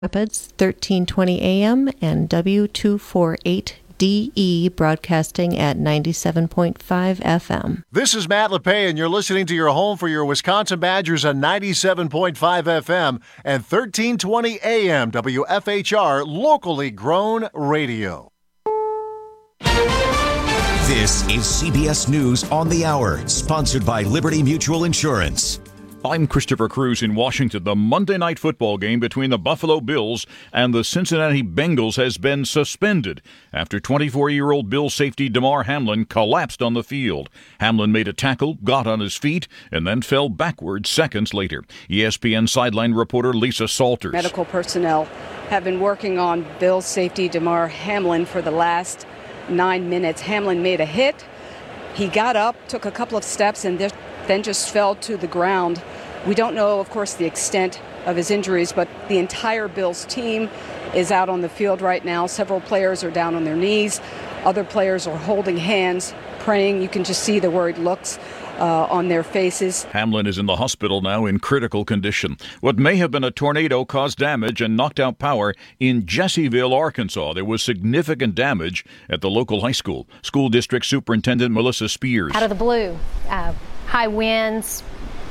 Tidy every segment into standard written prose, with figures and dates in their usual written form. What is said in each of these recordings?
Rapids, 1320 AM and W248DE broadcasting at 97.5 FM. This is Matt LePay, and you're listening to your home for your Wisconsin Badgers on 97.5 FM and 1320 AM WFHR, locally grown radio. This is CBS News on the Hour, sponsored by Liberty Mutual Insurance. I'm Christopher Cruz in Washington. The Monday night football game between the Buffalo Bills and the Cincinnati Bengals has been suspended after 24-year-old Bills safety Damar Hamlin collapsed on the field. Hamlin made a tackle, got on his feet, and then fell backwards seconds later. ESPN sideline reporter Lisa Salters. Medical personnel have been working on Bills safety Damar Hamlin for the last 9 minutes. Hamlin made a hit. He got up, took a couple of steps, and then just fell to the ground. We don't know, of course, the extent of his injuries, but the entire Bills team is out on the field right now. Several players are down on their knees. Other players are holding hands, praying. You can just see the worried looks on their faces. Hamlin is in the hospital now in critical condition. What may have been a tornado caused damage and knocked out power in Jesseville, Arkansas. There was significant damage at the local high school. School District Superintendent Melissa Spears. Out of the blue, high winds,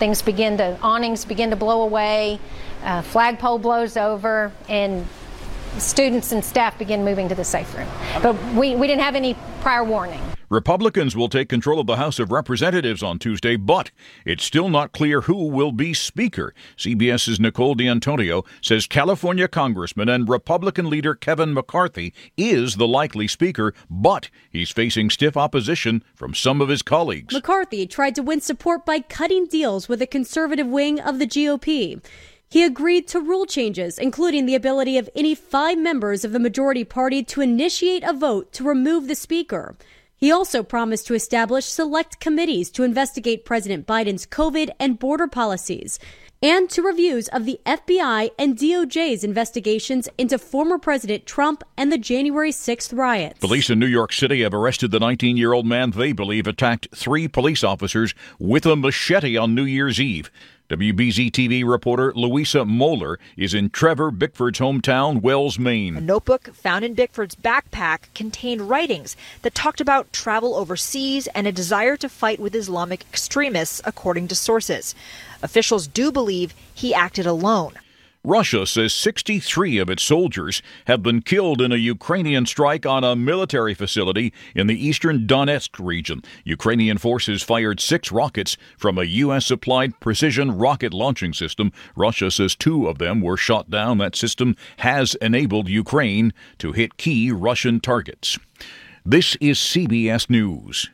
awnings begin to blow away, flagpole blows over, and students and staff begin moving to the safe room. But we didn't have any prior warning. Republicans will take control of the House of Representatives on Tuesday, but it's still not clear who will be Speaker. CBS's Nicole D'Antonio says California Congressman and Republican leader Kevin McCarthy is the likely Speaker, but he's facing stiff opposition from some of his colleagues. McCarthy tried to win support by cutting deals with the conservative wing of the GOP. He agreed to rule changes, including the ability of any 5 members of the majority party to initiate a vote to remove the Speaker. He also promised to establish select committees to investigate President Biden's COVID and border policies and to reviews of the FBI and DOJ's investigations into former President Trump and the January 6th riots. Police in New York City have arrested the 19-year-old man they believe attacked 3 police officers with a machete on New Year's Eve. WBZ-TV reporter Louisa Moeller is in Trevor Bickford's hometown, Wells, Maine. A notebook found in Bickford's backpack contained writings that talked about travel overseas and a desire to fight with Islamic extremists, according to sources. Officials do believe he acted alone. Russia says 63 of its soldiers have been killed in a Ukrainian strike on a military facility in the eastern Donetsk region. Ukrainian forces fired 6 rockets from a U.S.-supplied precision rocket launching system. Russia says 2 of them were shot down. That system has enabled Ukraine to hit key Russian targets. This is CBS News.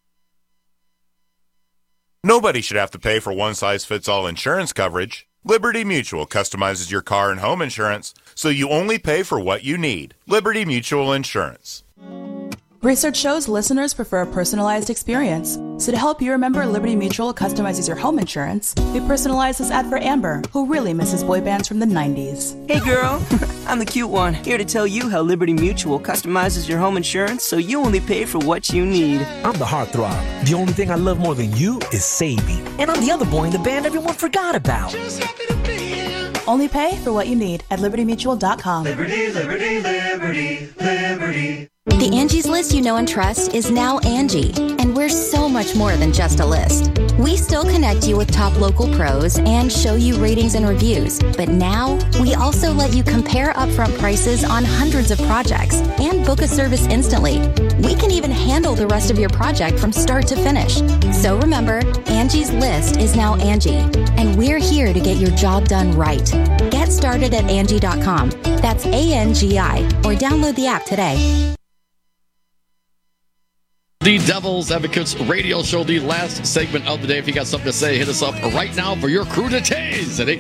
Nobody should have to pay for one-size-fits-all insurance coverage. Liberty Mutual customizes your car and home insurance, so you only pay for what you need. Liberty Mutual Insurance. Research shows listeners prefer a personalized experience. So to help you remember Liberty Mutual customizes your home insurance, we personalized this ad for Amber, who really misses boy bands from the 90s. Hey girl, I'm the cute one, here to tell you how Liberty Mutual customizes your home insurance so you only pay for what you need. I'm the heartthrob. The only thing I love more than you is Sadie. And I'm the other boy in the band everyone forgot about. Just happy to be here. Only pay for what you need at libertymutual.com. Liberty, liberty, liberty, liberty. The Angie's List you know and trust is now Angie, and we're so much more than just a list. We still connect you with top local pros and show you ratings and reviews, but now we also let you compare upfront prices on hundreds of projects and book a service instantly. We can even handle the rest of your project from start to finish. So remember, Angie's List is now Angie, and we're here to get your job done right. Get started at Angie.com. That's ANGI, or download the app today. The Devil's Advocates radio show, the last segment of the day. If you got something to say, hit us up right now for your cruditates at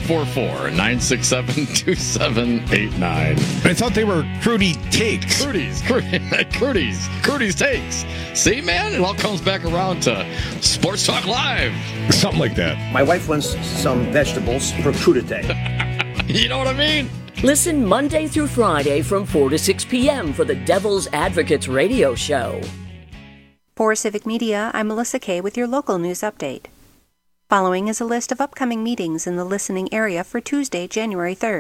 844-967-2789. I thought they were crudy takes. Crudy's takes. See, man, it all comes back around to Sports Talk Live. Something like that. My wife wants some vegetables for crudité. You know what I mean? Listen Monday through Friday from 4 to 6 p.m. for the Devil's Advocates radio show. For Civic Media, I'm Melissa Kay with your local news update. Following is a list of upcoming meetings in the listening area for Tuesday, January 3rd.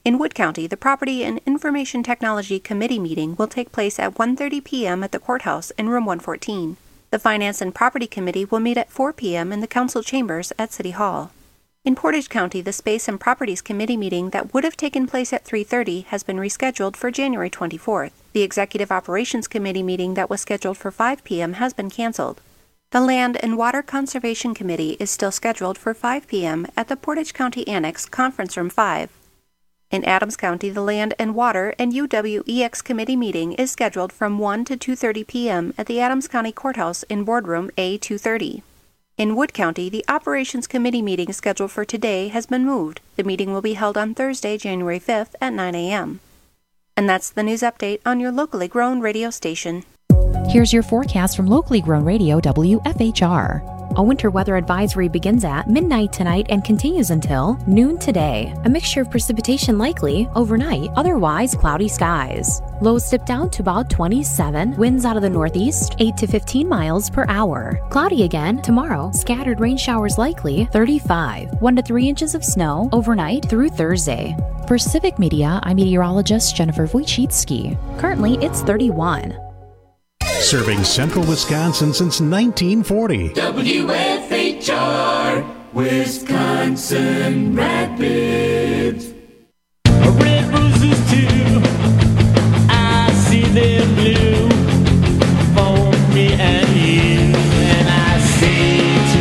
In Wood County, the Property and Information Technology Committee meeting will take place at 1:30 p.m. at the courthouse in room 114. The Finance and Property Committee will meet at 4 p.m. in the council chambers at City Hall. In Portage County, the Space and Properties Committee meeting that would have taken place at 3:30 has been rescheduled for January 24th. The Executive Operations Committee meeting that was scheduled for 5 p.m. has been canceled. The Land and Water Conservation Committee is still scheduled for 5 p.m. at the Portage County Annex Conference Room 5. In Adams County, the Land and Water and UWEX Committee meeting is scheduled from 1 to 2:30 p.m. at the Adams County Courthouse in Boardroom A230. In Wood County, the Operations Committee meeting scheduled for today has been moved. The meeting will be held on Thursday, January 5th at 9 a.m. And that's the news update on your locally grown radio station. Here's your forecast from locally grown radio WFHR. A winter weather advisory begins at midnight tonight and continues until noon today. A mixture of precipitation likely overnight, otherwise cloudy skies. Lows dip down to about 27, winds out of the northeast, 8 to 15 miles per hour. Cloudy again tomorrow, scattered rain showers likely, 35, 1 to 3 inches of snow overnight through Thursday. For Civic Media, I'm meteorologist Jennifer Wojcicki. Currently, it's 31. Serving central Wisconsin since 1940. WFHR, Wisconsin Rapids. Red roses too, I see them blue for me and you. And I say to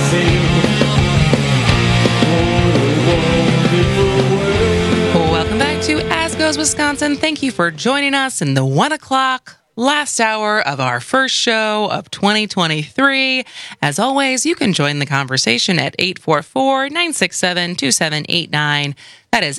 myself, what a wonderful world. Welcome back to As Goes Wisconsin. Thank you for joining us in the 1 o'clock last hour of our first show of 2023. As always, you can join the conversation at 844-967-2789. That is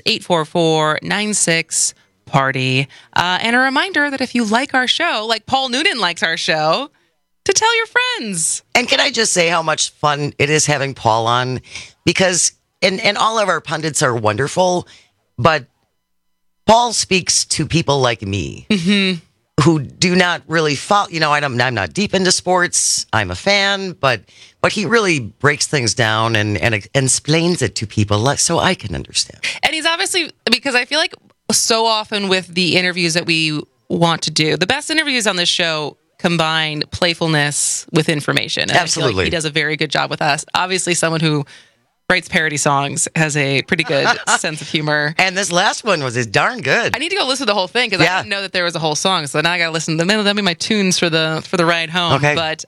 844-96-PARTY. And a reminder that if you like our show, like Paul Noonan likes our show, to tell your friends. And can I just say how much fun it is having Paul on? Because, and all of our pundits are wonderful, but Paul speaks to people like me. Mm-hmm. Who do not really follow, I'm not deep into sports. I'm a fan, but he really breaks things down and explains it to people so I can understand. And he's obviously, because I feel like so often with the interviews that we want to do, the best interviews on this show combine playfulness with information. And absolutely. I feel like he does a very good job with us. Obviously, someone who writes parody songs, has a pretty good sense of humor. And this last one was darn good. I need to go listen to the whole thing because I didn't know that there was a whole song. So now I got to listen to them. That'll be my tunes for the ride home. Okay. But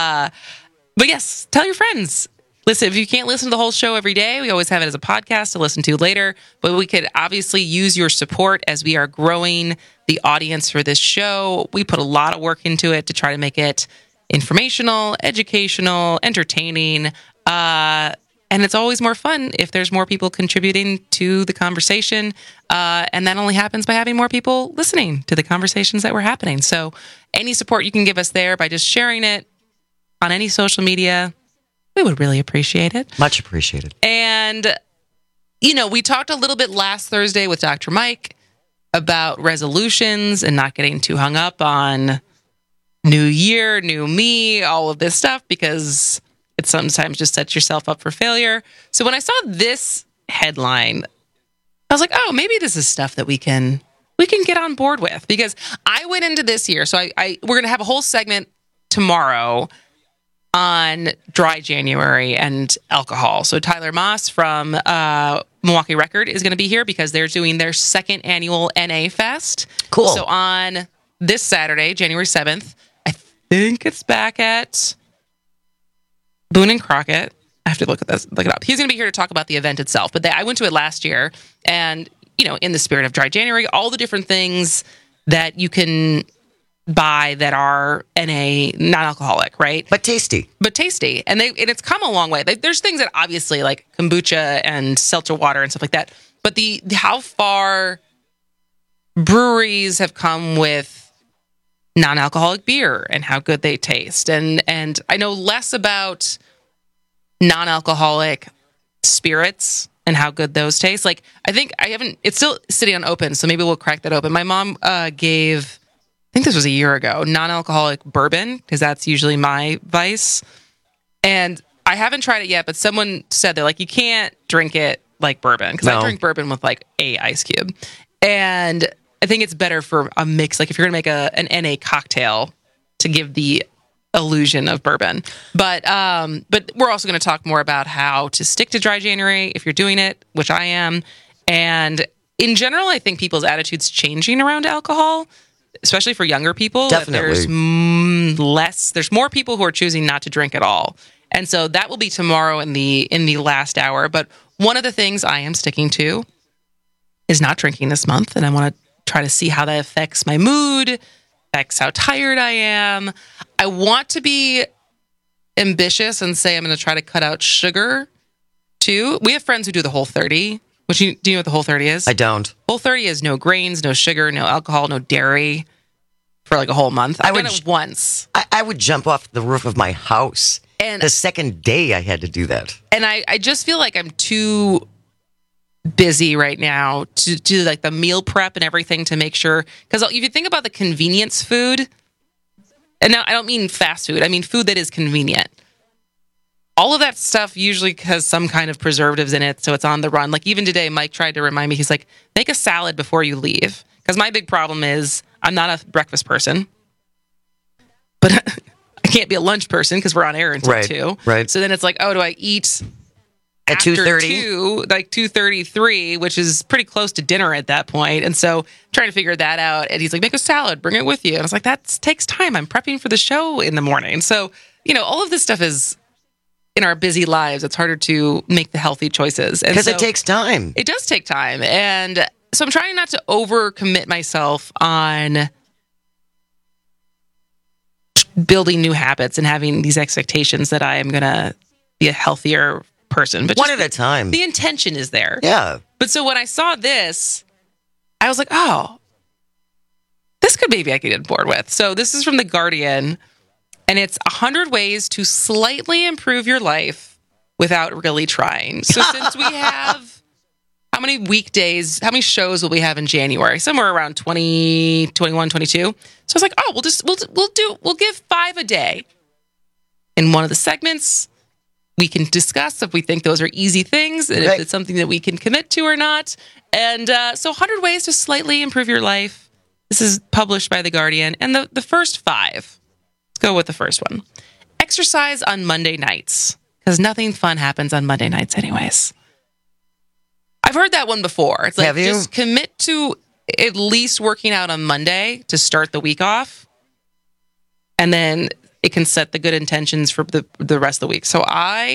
yes, tell your friends. Listen, if you can't listen to the whole show every day, we always have it as a podcast to listen to later. But we could obviously use your support as we are growing the audience for this show. We put a lot of work into it to try to make it informational, educational, entertaining, and it's always more fun if there's more people contributing to the conversation. And that only happens by having more people listening to the conversations that were happening. So any support you can give us there by just sharing it on any social media, we would really appreciate it. Much appreciated. And, we talked a little bit last Thursday with Dr. Mike about resolutions and not getting too hung up on new year, new me, all of this stuff, because it sometimes just sets yourself up for failure. So when I saw this headline, I was like, oh, maybe this is stuff that we can get on board with, because I went into this year. So we're going to have a whole segment tomorrow on dry January and alcohol. So Tyler Moss from Milwaukee Record is going to be here because they're doing their second annual NA Fest. Cool. So on this Saturday, January 7th, I think it's back at Boone and Crockett. I have to look it up. He's going to be here to talk about the event itself. But I went to it last year, and in the spirit of dry January, all the different things that you can buy that are NA non-alcoholic, right? But tasty. And it's come a long way. There's things that obviously like kombucha and seltzer water and stuff like that. But the how far breweries have come with non-alcoholic beer and how good they taste. And I know less about non-alcoholic spirits and how good those taste. Like, I think it's still sitting on open, so maybe we'll crack that open. My mom gave, I think this was a year ago, non-alcoholic bourbon, because that's usually my vice. And I haven't tried it yet, but someone said they're like, you can't drink it like bourbon because I drink bourbon with like a ice cube. And I think it's better for a mix. Like if you're going to make an NA cocktail to give the illusion of bourbon. But we're also going to talk more about how to stick to dry January if you're doing it, which I am. And in general, I think people's attitudes changing around alcohol, especially for younger people. Definitely. There's more people who are choosing not to drink at all. And so that will be tomorrow in the last hour. But one of the things I am sticking to is not drinking this month. And I want to try to see how that affects my mood, affects how tired I am. I want to be ambitious and say I'm going to try to cut out sugar too. We have friends who do the Whole30. Do you know what the Whole30 is? I don't. Whole30 is no grains, no sugar, no alcohol, no dairy for like a whole month. I've done it once. I would jump off the roof of my house. And the second day I had to do that. And I just feel like I'm too busy right now to do like the meal prep and everything to make sure. Because if you think about the convenience food, and now I don't mean fast food, I mean food that is convenient. All of that stuff usually has some kind of preservatives in it, so it's on the run. Like even today, Mike tried to remind me, he's like, make a salad before you leave. Because my big problem is I'm not a breakfast person. But I can't be a lunch person because we're on air until 2. Right. So then it's like, oh, do I eat at 2:30? Like 2:33, which is pretty close to dinner at that point. And so trying to figure that out. And he's like, make a salad, bring it with you. And I was like, that takes time. I'm prepping for the show in the morning. So, all of this stuff is in our busy lives. It's harder to make the healthy choices. Because it takes time. It does take time. And so I'm trying not to overcommit myself on building new habits and having these expectations that I am going to be a healthier person. But one at a time. The intention is there. Yeah. But so when I saw this, I was like, oh, this could maybe I could get bored with. So this is from The Guardian, and it's 100 ways to slightly improve your life without really trying. So since we have, how many weekdays, how many shows will we have in January? Somewhere around 20, 21, 22. So I was like, oh, we'll give 5 a day. In one of the segments, we can discuss if we think those are easy things and if it's something that we can commit to or not. And so 100 ways to slightly improve your life. This is published by The Guardian. And the first 5, let's go with the first one. Exercise on Monday nights, because nothing fun happens on Monday nights anyways. I've heard that one before. It's like, just commit to at least working out on Monday to start the week off. And then it can set the good intentions for the rest of the week. So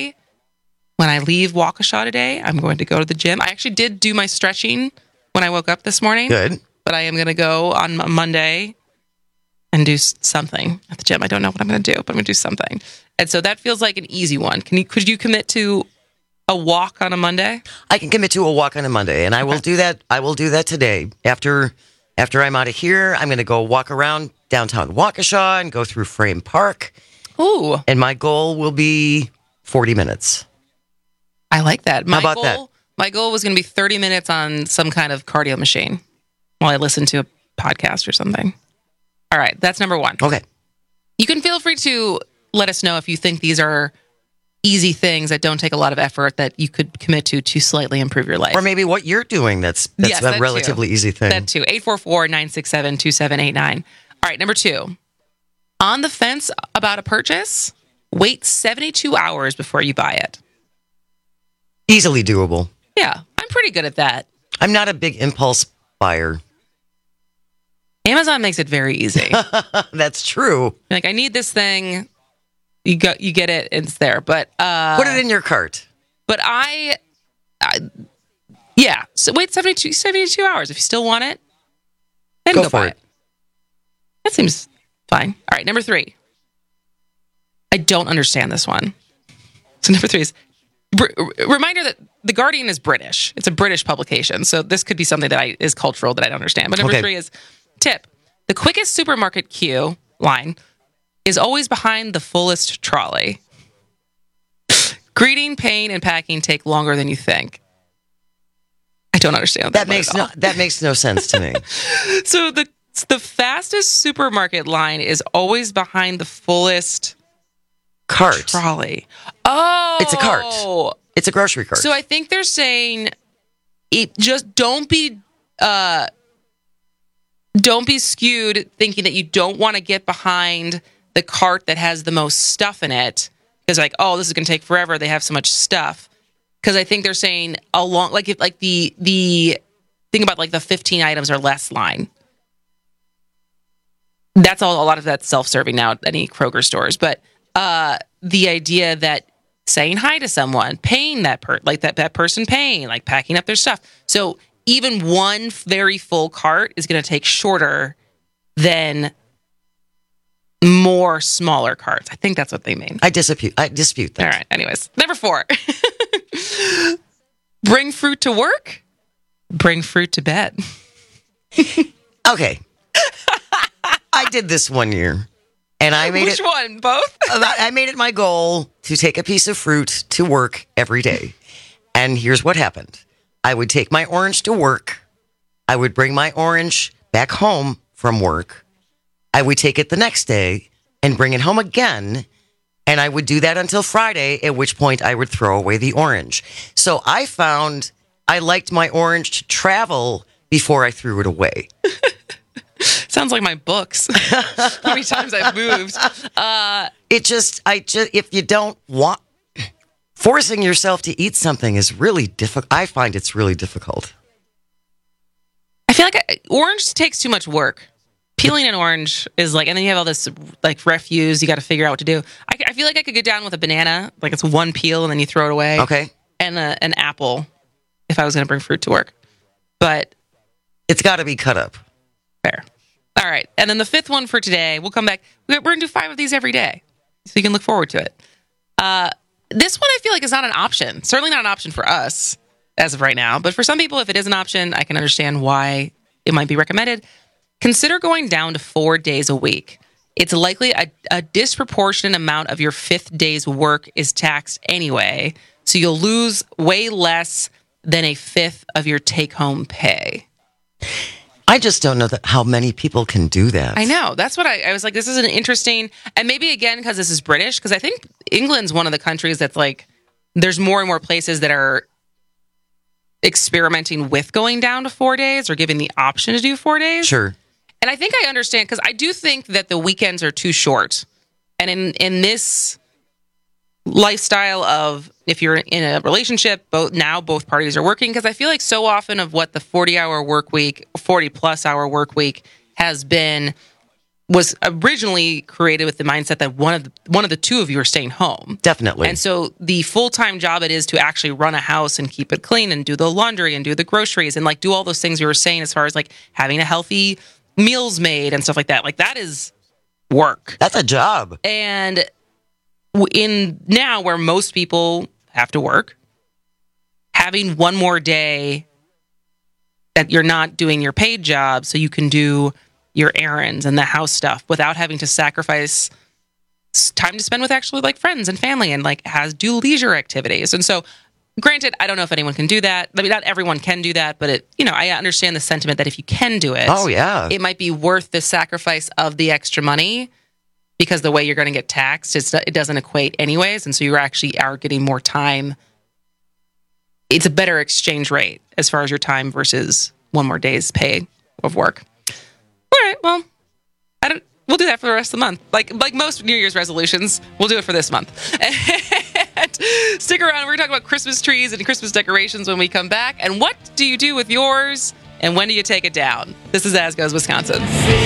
when I leave Waukesha today, I'm going to go to the gym. I actually did do my stretching when I woke up this morning. Good. But I am going to go on Monday and do something at the gym. I don't know what I'm going to do, but I'm going to do something. And so that feels like an easy one. Could you commit to a walk on a Monday? I can commit to a walk on a Monday, and I will do that. I will do that today. After I'm out of here, I'm going to go walk around downtown Waukesha and go through Frame Park. Ooh. And my goal will be 40 minutes. I like that. How about that? My goal was going to be 30 minutes on some kind of cardio machine while I listen to a podcast or something. All right, that's number 1. Okay. You can feel free to let us know if you think these are easy things that don't take a lot of effort that you could commit to slightly improve your life. Or maybe what you're doing that's a relatively easy thing. That too. 844-967-2789. All right, number 2. On the fence about a purchase, wait 72 hours before you buy it. Easily doable. Yeah, I'm pretty good at that. I'm not a big impulse buyer. Amazon makes it very easy. That's true. Like, I need this thing. You get it, it's there. But put it in your cart. But yeah. So wait 72 hours. If you still want it, then go buy it. That seems fine. All right, number 3. I don't understand this one. So number 3 is reminder that The Guardian is British. It's a British publication, so this could be something that is cultural that I don't understand. But number 3 is tip: the quickest supermarket queue line is always behind the fullest trolley. Greeting, paying, and packing take longer than you think. I don't understand that. That makes no sense to me. So the fastest supermarket line is always behind the fullest cart trolley. Oh, it's a cart. It's a grocery cart. So I think they're saying, just don't be skewed thinking that you don't want to get behind the cart that has the most stuff in it because like, oh, this is going to take forever. They have so much stuff. Because I think they're saying the thing about like the 15 items or less line. That's all. A lot of that's self-serving now at any Kroger stores. But the idea that saying hi to someone, paying that person paying, like packing up their stuff. So even one very full cart is going to take shorter than more smaller carts. I think that's what they mean. I dispute that. All right. Anyways, number 4. Bring fruit to work. Bring fruit to bed. Okay. I did this one year. And I made Which one? Both? I made it my goal to take a piece of fruit to work every day. And here's what happened. I would take my orange to work. I would bring my orange back home from work. I would take it the next day and bring it home again. And I would do that until Friday, at which point I would throw away the orange. So I found I liked my orange to travel before I threw it away. Sounds like my books. How many times I've moved. If you don't want, forcing yourself to eat something is really difficult. I find it's really difficult. I feel like orange takes too much work. Peeling an orange is like, and then you have all this like refuse. You got to figure out what to do. I feel like I could get down with a banana, like it's one peel and then you throw it away. Okay. And an apple, if I was going to bring fruit to work, but it's got to be cut up. Fair. All right, and then the 5th one for today. We'll come back. We're going to do 5 of these every day, so you can look forward to it. This one I feel like is not an option. Certainly not an option for us as of right now, but for some people, if it is an option, I can understand why it might be recommended. Consider going down to 4 days a week. It's likely a disproportionate amount of your 5th day's work is taxed anyway, so you'll lose way less than a 5th of your take-home pay. I just don't know how many people can do that. I know. That's what I was like, this is an interesting, and maybe again, because this is British, because I think England's one of the countries that's like, there's more and more places that are experimenting with going down to 4 days or giving the option to do 4 days. Sure. And I think I understand, because I do think that the weekends are too short. And in this lifestyle of, if you're in a relationship, both parties are working, because I feel like so often of what the 40-hour work week, 40-plus hour work week has been, was originally created with the mindset that one of the two of you are staying home. Definitely. And so the full-time job it is to actually run a house and keep it clean and do the laundry and do the groceries and like do all those things you were saying as far as like having a healthy meals made and stuff like that. Like that is work. That's a job. And in now where most people have to work, having one more day that you're not doing your paid job so you can do your errands and the house stuff without having to sacrifice time to spend with actually like friends and family and like do leisure activities. And so granted, I don't know if anyone can do that. I mean, not everyone can do that, but I understand the sentiment that if you can do it, oh yeah, it might be worth the sacrifice of the extra money. Because the way you're going to get taxed, it doesn't equate anyways. And so you actually are getting more time. It's a better exchange rate as far as your time versus one more day's pay of work. All right, well, we'll do that for the rest of the month. Like most New Year's resolutions, we'll do it for this month. And stick around. We're going to talk about Christmas trees and Christmas decorations when we come back. And what do you do with yours? And when do you take it down? This is As Goes Wisconsin.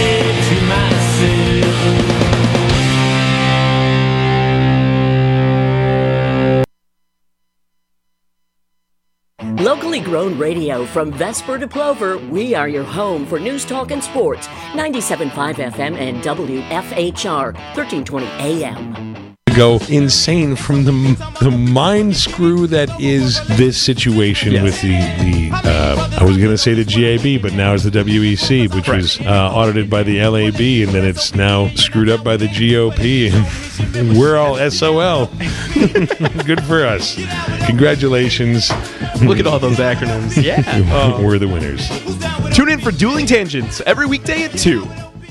Locally grown radio from Vesper to Plover, we are your home for news, talk, and sports. 97.5 FM and WFHR, 1320 AM. Go insane from the mind screw that is this situation with the I was going to say the GAB, but now it's the WEC, which was audited by the LAB, and then it's now screwed up by the GOP, and we're all SOL. Good for us. Congratulations. Look at all those acronyms. Yeah. We're the winners. Tune in for Dueling Tangents every weekday at 2.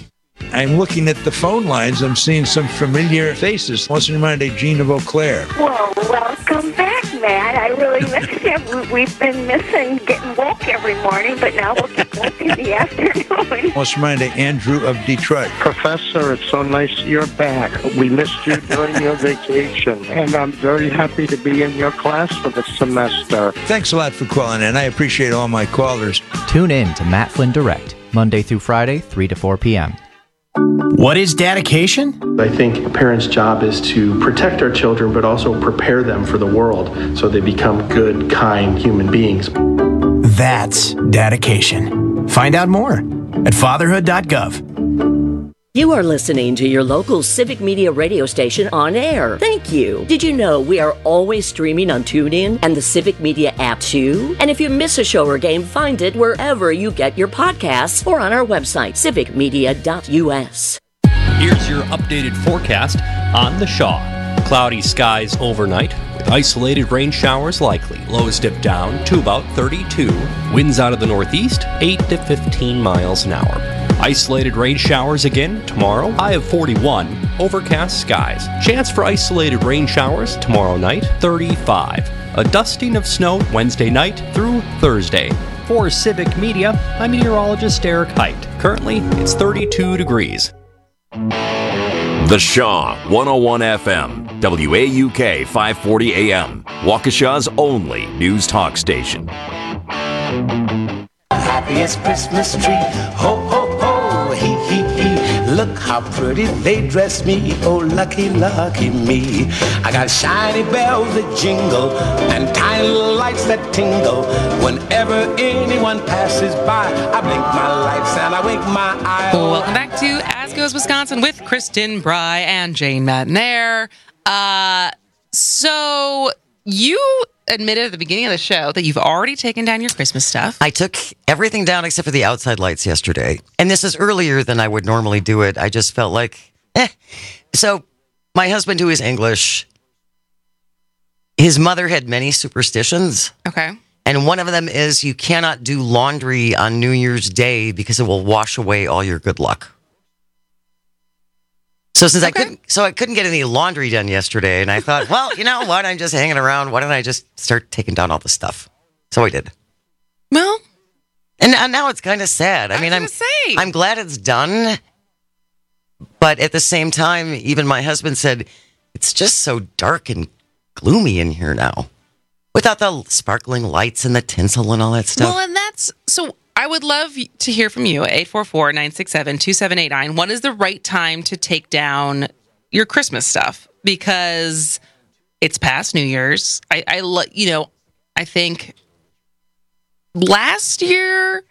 I'm looking at the phone lines. I'm seeing some familiar faces. Western Monday, Gene of Eau Claire. Well, welcome back, Matt. I really missed you. We've been missing getting woke every morning, but now we'll get woke in the afternoon. Western Monday, Andrew of Detroit. Professor, it's so nice you're back. We missed you during your vacation, and I'm very happy to be in your class for the semester. Thanks a lot for calling in. I appreciate all my callers. Tune in to Matt Flynn Direct, Monday through Friday, 3 to 4 p.m. What is dedication? I think a parent's job is to protect our children, but also prepare them for the world so they become good, kind human beings. That's dedication. Find out more at fatherhood.gov. You are listening to your local Civic Media radio station on air. Thank you. Did you know we are always streaming on TuneIn and the Civic Media app too? And if you miss a show or game, find it wherever you get your podcasts or on our website, civicmedia.us. Here's your updated forecast on the Shaw. Cloudy skies overnight with isolated rain showers likely. Lows dip down to about 32. Winds out of the northeast, 8 to 15 miles an hour. Isolated rain showers again tomorrow, high of 41, overcast skies. Chance for isolated rain showers tomorrow night, 35. A dusting of snow Wednesday night through Thursday. For Civic Media, I'm meteorologist Eric Height. Currently, it's 32 degrees. The Shaw, 101 FM, WAUK 540 AM, Waukesha's only news talk station. Happiest Christmas tree, ho, ho, ho, hee, hee, hee. Look how pretty they dress me, oh, lucky, lucky me. I got shiny bells that jingle and tiny little lights that tingle. Whenever anyone passes by, I blink my lights and I wink my eye. Welcome back to As Goes Wisconsin with Kristen Bry and Jane Matnair. So you admitted at the beginning of the show that you've already taken down your Christmas stuff. I took everything down except for the outside lights yesterday. And this is earlier than I would normally do it. I just felt like, So my husband, who is English, his mother had many superstitions. Okay. And one of them is you cannot do laundry on New Year's Day because it will wash away all your good luck. So since I couldn't get any laundry done yesterday, and I thought, well, you know what? I'm just hanging around. Why don't I just start taking down all the stuff? So I did. Well, and now it's kind of sad. I mean, I'm glad it's done, but at the same time, even my husband said it's just so dark and gloomy in here now, without the sparkling lights and the tinsel and all that stuff. Well, and that's so. I would love to hear from you, 844-967-2789. When is the right time to take down your Christmas stuff? Because it's past New Year's. I think last year,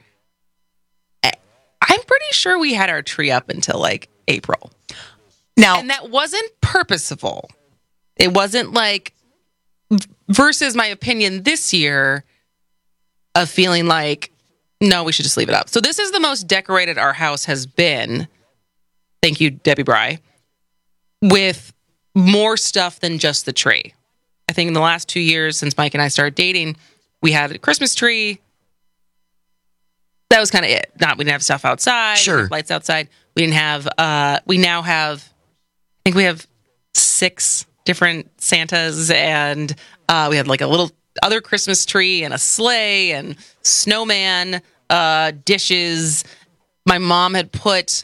I'm pretty sure we had our tree up until like April. Now, and that wasn't purposeful. It wasn't like, versus my opinion this year of feeling like, no, we should just leave it up. So this is the most decorated our house has been. Thank you, Debbie Bry. With more stuff than just the tree. I think in the last 2 years since Mike and I started dating, we had a Christmas tree. That was kind of it. We didn't have stuff outside. Sure. We didn't have lights outside. We didn't have, we now have, I think we have 6 different Santas, and we had like a little other Christmas tree and a sleigh and snowman, dishes. My mom had put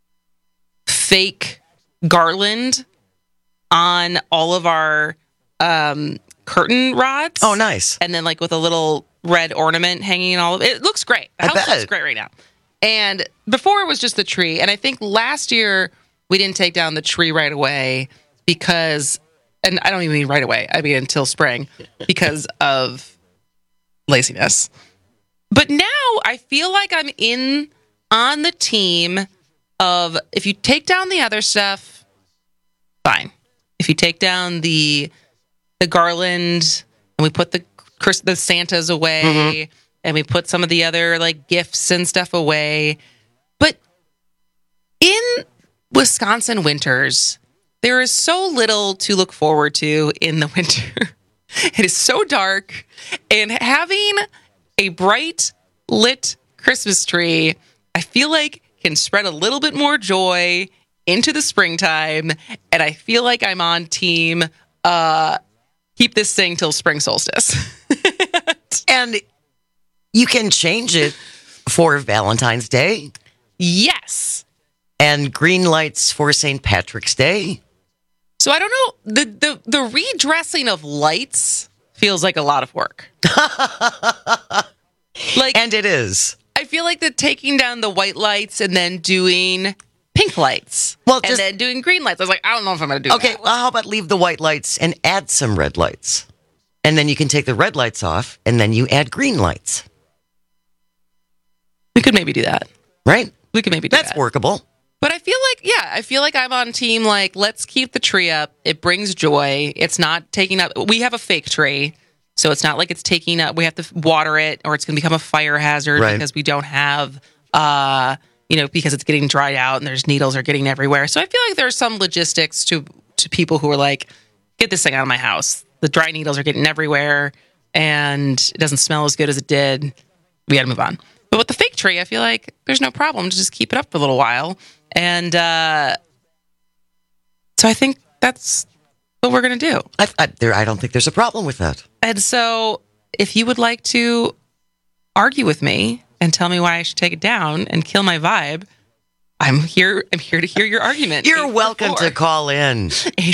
fake garland on all of our curtain rods. Oh, nice. And then like with a little red ornament hanging in all of it. It looks great. The house looks great right now. And before it was just the tree. And I think last year we didn't take down the tree right away because, and I don't even mean right away, I mean until spring, because of laziness. But now I feel like I'm on the team of, if you take down the other stuff, fine. If you take down the garland and we put the Santas away, and we put some of the other like gifts and stuff away. But in Wisconsin winters, there is so little to look forward to in the winter. It is so dark, and having a bright lit Christmas tree, I feel like can spread a little bit more joy into the springtime. And I feel like I'm on team keep this thing till spring solstice. And you can change it for Valentine's Day. Yes. And green lights for St. Patrick's Day. So I don't know. The redressing of lights feels like a lot of work. And it is. I feel like taking down the white lights and then doing pink lights. And then doing green lights. I was like, I don't know if I'm going to do that. Okay, well, how about leave the white lights and add some red lights? And then you can take the red lights off, and then you add green lights. We could maybe do that. Right? We could maybe do that. That's workable. But I feel like I'm on team, like, let's keep the tree up. It brings joy. It's not taking up. We have a fake tree, so it's not like it's taking up. We have to water it, or it's going to become a fire hazard because we don't have, because it's getting dried out and there's needles are getting everywhere. So I feel like there's some logistics to people who are like, get this thing out of my house. The dry needles are getting everywhere, and it doesn't smell as good as it did. We got to move on. But with the fake tree, I feel like there's no problem to just keep it up for a little while. And so I think that's what we're going to do. I don't think there's a problem with that. And so if you would like to argue with me and tell me why I should take it down and kill my vibe, I'm here to hear your argument. You're welcome to call in.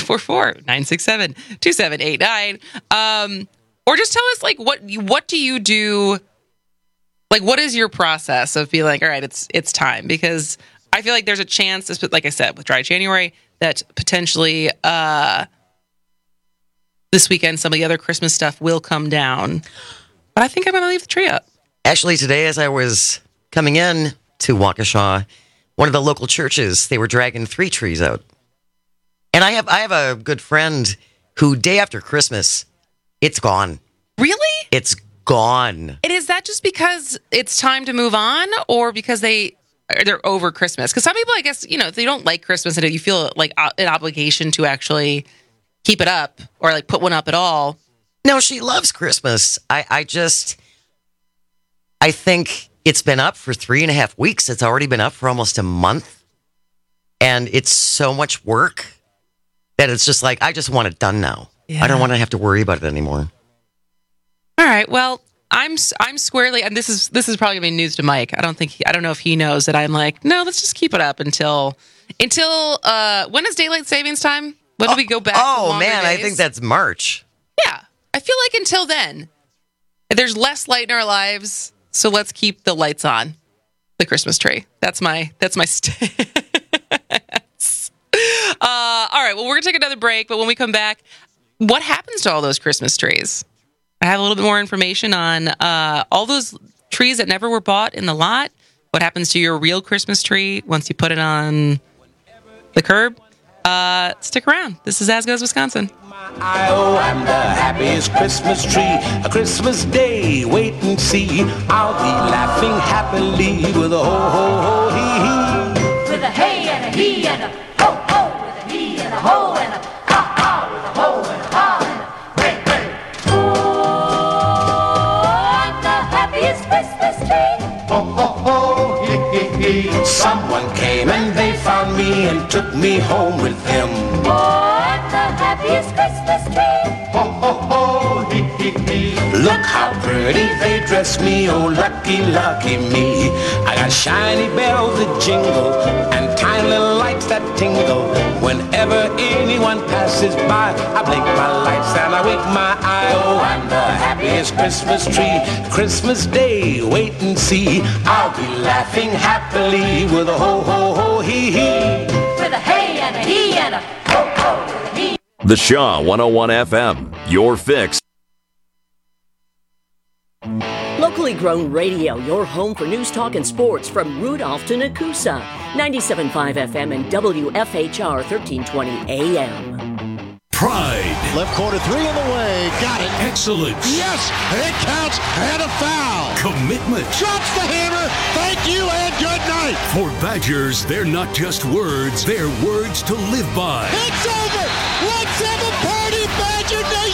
844-967-2789. Or just tell us, like, what do you do? Like, what is your process of being like, all right, it's time? Because I feel like there's a chance, like I said, with Dry January, that potentially this weekend some of the other Christmas stuff will come down. But I think I'm going to leave the tree up. Actually, today as I was coming in to Waukesha, one of the local churches, they were dragging 3 trees out. And I have a good friend who, day after Christmas, it's gone. Really? It's gone. And is that just because it's time to move on, or because they're over Christmas? Because some people, I guess, if they don't like Christmas and you feel like an obligation to actually keep it up or like put one up at all. No, she loves Christmas. I think it's been up for 3.5 weeks. It's already been up for almost a month. And it's so much work that it's just like, I just want it done now. Yeah. I don't want to have to worry about it anymore. All right. Well, I'm squarely, and this is probably gonna be news to Mike. I don't know if he knows that I'm like, no, let's just keep it up until when is daylight savings time? When do we go back? Oh man, days? I think that's March. Yeah, I feel like until then, there's less light in our lives, so let's keep the lights on, the Christmas tree. That's my stance. All right. Well, we're gonna take another break, but when we come back, what happens to all those Christmas trees? I have a little bit more information on all those trees that never were bought in the lot. What happens to your real Christmas tree once you put it on the curb? Stick around. This is As Goes Wisconsin. I'm the happiest Christmas tree. A Christmas day, wait and see. I'll be laughing happily with a ho, ho, ho, hee, hee. With a hey and a he and a ho, ho. With a he and a ho and a ha, ha. With a ho and a ha and a hey, hey. Oh, I'm the happiest Christmas tree. Ho, ho, ho, hee, hee, hee. Someone came and they found me and took me home with them. Oh, I'm the happiest Christmas tree. Ho, ho, ho, hee, hee, hee. Look how pretty they dress me, oh lucky, lucky me. I got shiny bells that jingle and tiny little lights that tingle. Whenever anyone passes by, I blink my lights and I wink my eye. Oh, I'm the happiest Christmas tree. Christmas day, wait and see. I'll be laughing happily with a ho, ho, ho, hee, hee. With a hey and a he and a ho, ho, with a he. The Shaw 101 FM, your fix. Locally grown radio, your home for news, talk, and sports from Rudolph to Nakusa. 97.5 FM and WFHR 1320 AM. Pride. Left corner 3 in the way. Got it. Excellence. Yes, it counts and a foul. Commitment. Drops the hammer. Thank you and good night. For Badgers, they're not just words, they're words to live by. It's over. Let's have a party, Badger Nation.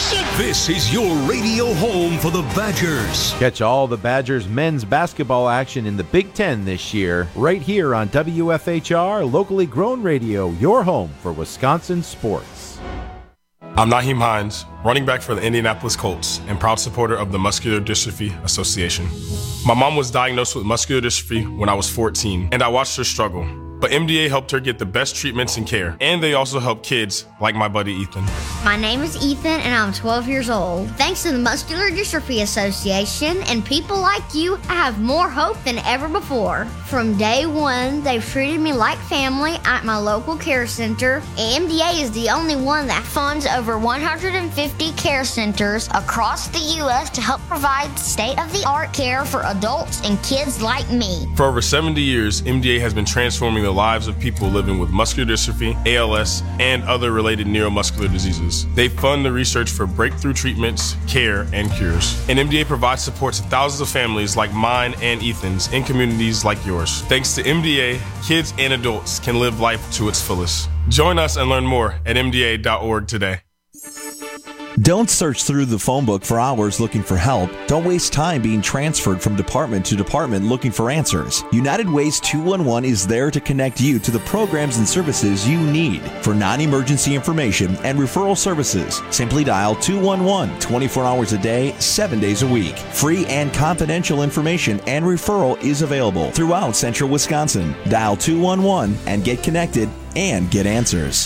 Nation! This is your radio home for the Badgers. Catch all the Badgers men's basketball action in the Big Ten this year, right here on WFHR, locally grown radio, your home for Wisconsin sports. I'm Naheem Hines, running back for the Indianapolis Colts and proud supporter of the Muscular Dystrophy Association. My mom was diagnosed with muscular dystrophy when I was 14, and I watched her struggle. But MDA helped her get the best treatments and care, and they also help kids like my buddy Ethan. My name is Ethan, and I'm 12 years old. Thanks to the Muscular Dystrophy Association and people like you, I have more hope than ever before. From day one, they've treated me like family at my local care center. MDA is the only one that funds over 150 care centers across the U.S. to help provide state-of-the-art care for adults and kids like me. For over 70 years, MDA has been transforming the lives of people living with muscular dystrophy, ALS, and other related neuromuscular diseases. They fund the research for breakthrough treatments, care, and cures. And MDA provides support to thousands of families like mine and Ethan's in communities like yours. Thanks to MDA, kids and adults can live life to its fullest. Join us and learn more at MDA.org today. Don't search through the phone book for hours looking for help. Don't waste time being transferred from department to department looking for answers. United Ways 211 is there to connect you to the programs and services you need. For non-emergency information and referral services, simply dial 211 24 hours a day, 7 days a week. Free and confidential information and referral is available throughout central Wisconsin. Dial 211 and get connected and get answers.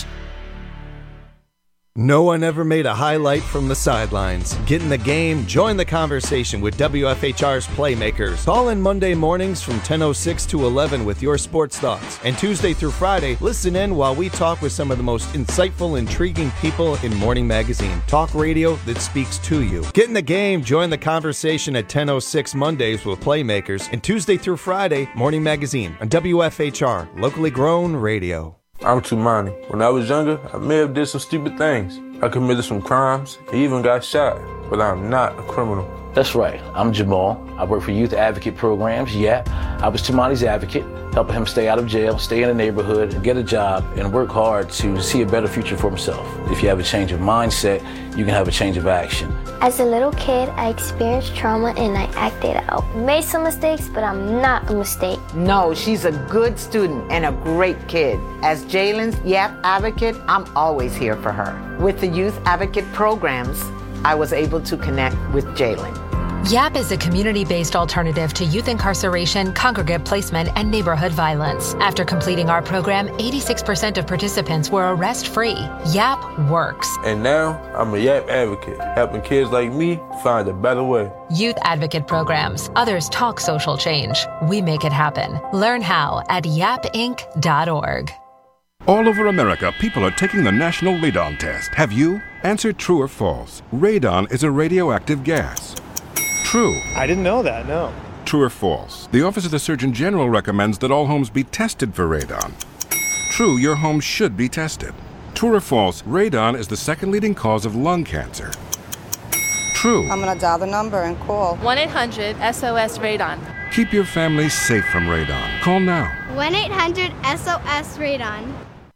No one ever made a highlight from the sidelines. Get in the game, join the conversation with WFHR's Playmakers. Call in Monday mornings from 10:06 to 11 with your sports thoughts. And Tuesday through Friday, listen in while we talk with some of the most insightful, intriguing people in Morning Magazine. Talk radio that speaks to you. Get in the game, join the conversation at 10:06 Mondays with Playmakers. And Tuesday through Friday, Morning Magazine on WFHR, locally grown radio. I'm Tumani. When I was younger, I may have did some stupid things. I committed some crimes, I even got shot, but I'm not a criminal. That's right. I'm Jamal. I work for Youth Advocate Programs, YAP. I was Tumani's advocate, helping him stay out of jail, stay in the neighborhood, get a job, and work hard to see a better future for himself. If you have a change of mindset, you can have a change of action. As a little kid, I experienced trauma and I acted out. Made some mistakes, but I'm not a mistake. No, she's a good student and a great kid. As Jalen's YAP advocate, I'm always here for her. With the Youth Advocate Programs, I was able to connect with Jalen. YAP is a community-based alternative to youth incarceration, congregate placement, and neighborhood violence. After completing our program, 86% of participants were arrest-free. YAP works. And now, I'm a YAP advocate, helping kids like me find a better way. Youth Advocate Programs. Others talk social change. We make it happen. Learn how at yapinc.org. All over America, people are taking the National Radon Test. Have you? Answer true or false. Radon is a radioactive gas. True. I didn't know that, no. True or false? The Office of the Surgeon General recommends that all homes be tested for radon. True, your home should be tested. True or false? Radon is the second leading cause of lung cancer. True. I'm going to dial the number and call 1-800-SOS-RADON. Keep your family safe from radon. Call now. 1-800-SOS-RADON.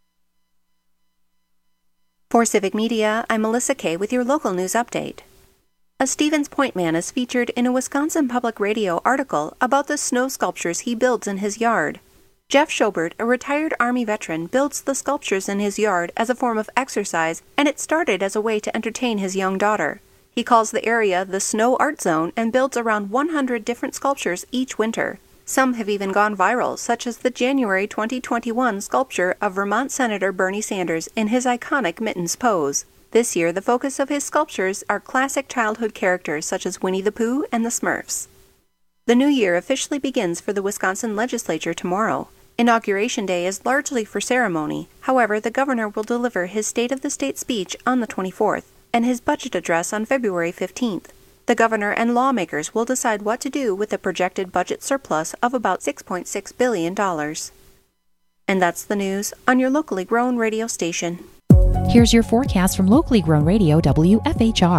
For Civic Media, I'm Melissa Kay with your local news update. A Stevens Point man is featured in a Wisconsin Public Radio article about the snow sculptures he builds in his yard. Jeff Schobert, a retired Army veteran, builds the sculptures in his yard as a form of exercise, and it started as a way to entertain his young daughter. He calls the area the Snow Art Zone and builds around 100 different sculptures each winter. Some have even gone viral, such as the January 2021 sculpture of Vermont Senator Bernie Sanders in his iconic mittens pose. This year, the focus of his sculptures are classic childhood characters such as Winnie the Pooh and the Smurfs. The new year officially begins for the Wisconsin legislature tomorrow. Inauguration Day is largely for ceremony. However, the governor will deliver his State of the State speech on the 24th and his budget address on February 15th. The governor and lawmakers will decide what to do with a projected budget surplus of about $6.6 billion. And that's the news on your locally grown radio station. Here's your forecast from locally grown radio WFHR.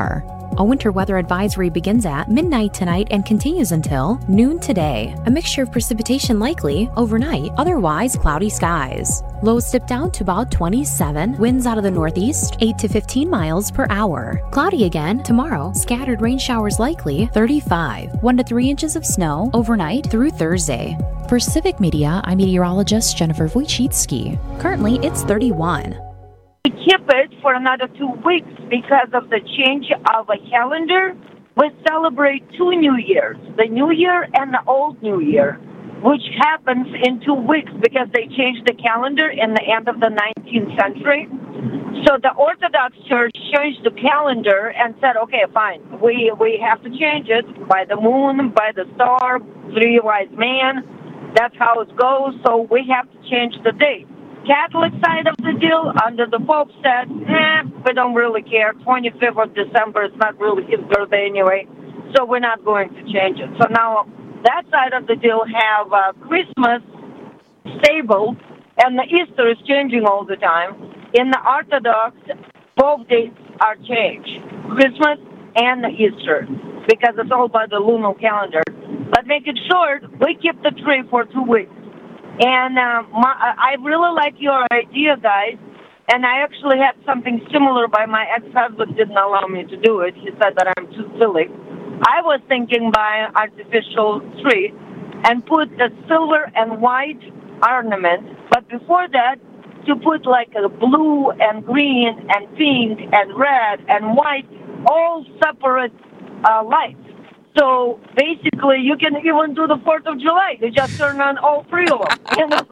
A winter weather advisory begins at midnight tonight and continues until noon today. A mixture of precipitation likely overnight, otherwise cloudy skies. Lows dip down to about 27. Winds out of the northeast, 8 to 15 miles per hour. Cloudy again tomorrow. Scattered rain showers likely, 35. 1 to 3 inches of snow overnight through Thursday. For Civic Media, I'm meteorologist Jennifer Wojcicki. Currently, it's 31. We keep it for another 2 weeks because of the change of a calendar. We celebrate 2 New Years, the New Year and the Old New Year, which happens in 2 weeks because they changed the calendar in the end of the 19th century. So the Orthodox Church changed the calendar and said, okay, fine, we have to change it by the moon, by the star, 3 wise men. That's how it goes, so we have to change the date. Catholic side of the deal, under the Pope said, we don't really care. 25th of December is not really his birthday anyway, so we're not going to change it. So now that side of the deal have Christmas stable, and the Easter is changing all the time. In the Orthodox, both dates are changed, Christmas and the Easter, because it's all by the lunar calendar. But make it short, we keep the tree for 2 weeks. And I really like your idea, guys. And I actually had something similar, but my ex-husband didn't allow me to do it. He said that I'm too silly. I was thinking buy an artificial tree and put the silver and white ornament. But before that, to put like a blue and green and pink and red and white, all separate lights. So basically, you can even do the 4th of July. You just turn on all 3 of them. You know?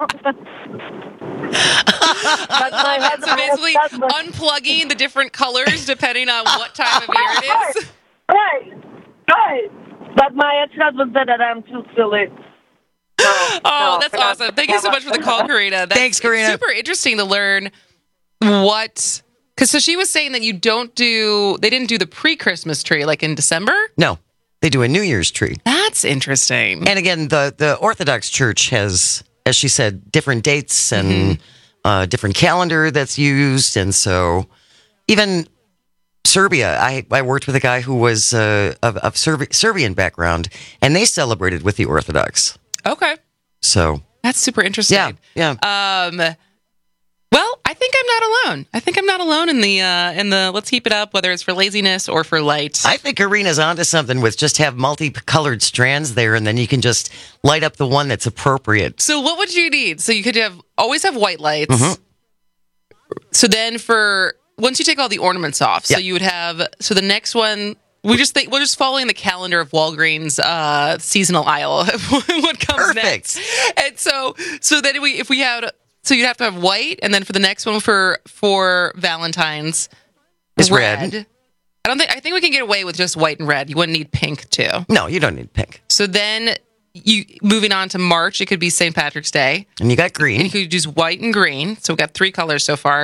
So basically, unplugging the different colors depending on what time of year it is. Right. But my ex-husband said that I'm too silly. That's awesome. Thank you so much for the call, Karina. Thanks, Karina. Super interesting to learn what... Because so she was saying that they didn't do the pre-Christmas tree like in December? No. They do a New Year's tree. That's interesting. And again, the Orthodox Church has, as she said, different dates and different calendar that's used. And so even Serbia, I worked with a guy who was of Serbian background, and they celebrated with the Orthodox. Okay. So that's super interesting. Yeah. Well, I think I'm not alone. I think I'm not alone in the let's keep it up, whether it's for laziness or for light. I think Karina's onto something with just have multicolored strands there, and then you can just light up the one that's appropriate. So what would you need? So you could always have white lights. Mm-hmm. So then once you take all the ornaments off, so you would have, so the next one, we're just following the calendar of Walgreens seasonal aisle. What comes next? And so then if we had... So you'd have to have white, and then for the next one for Valentine's is red. I think we can get away with just white and red. You wouldn't need pink too. No, you don't need pink. So then moving on to March, it could be St. Patrick's Day. And you got green. And you could use white and green. So we've got 3 colors so far.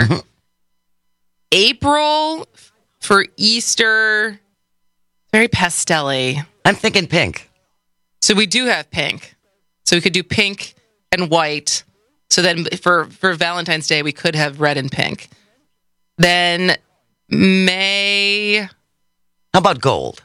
April for Easter, very pastel-y. I'm thinking pink. So we do have pink. So we could do pink and white. So then for Valentine's Day, we could have red and pink. Then May. How about gold?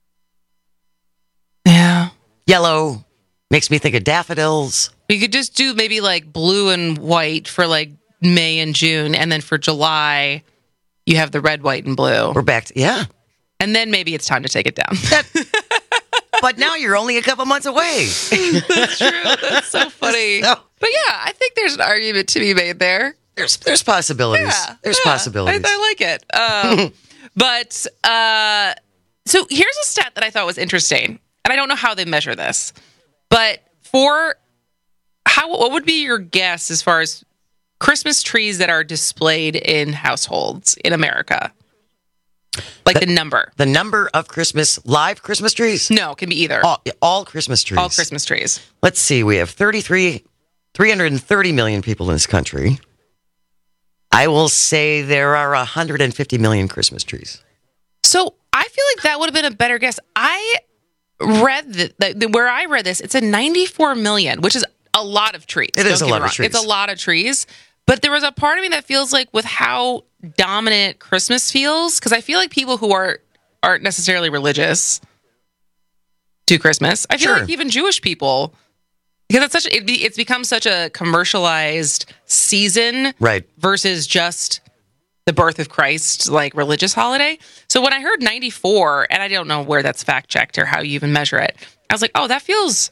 Yeah. Yellow makes me think of daffodils. We could just do maybe like blue and white for like May and June. And then for July, you have the red, white, and blue. We're back to, And then maybe it's time to take it down. But now you're only a couple months away. That's true. That's so funny. But yeah, I think there's an argument to be made there. There's possibilities. Yeah, there's possibilities. I like it. But so here's a stat that I thought was interesting, and I don't know how they measure this, but what would be your guess as far as Christmas trees that are displayed in households in America? Like the number. The number of live Christmas trees? No, it can be either. All Christmas trees. All Christmas trees. Let's see. We have 330 million people in this country. I will say there are 150 million Christmas trees. So I feel like that would have been a better guess. I read where I read this, it's a 94 million, which is a lot of trees. It is a lot of trees. It's a lot of trees. But there was a part of me that feels like with how dominant Christmas feels, because I feel like people who are aren't necessarily religious do Christmas. I feel like even Jewish people, because it's become such a commercialized season, right? Versus just the birth of Christ, like religious holiday. So when I heard 94, and I don't know where that's fact checked or how you even measure it, I was like, oh, it feels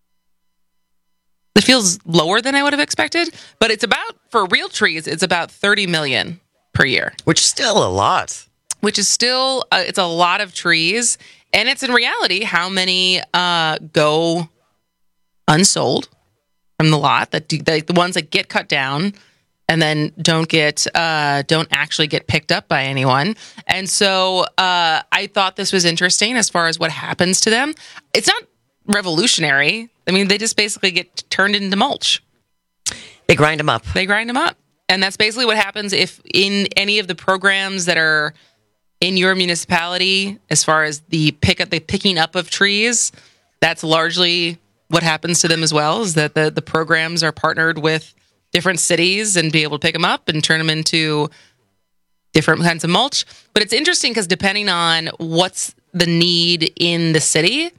lower than I would have expected. But it's about, for real trees, it's about 30 million per year, which is still a lot. Which is still it's a lot of trees, and it's in reality how many go unsold from the lot, the ones that get cut down and then don't actually get picked up by anyone. And so I thought this was interesting as far as what happens to them. It's not revolutionary. I mean, they just basically get turned into mulch. They grind them up. And that's basically what happens if in any of the programs that are in your municipality, as far as the picking up of trees, that's largely what happens to them as well, is that the programs are partnered with different cities and be able to pick them up and turn them into different kinds of mulch. But it's interesting because depending on what's the need in the city,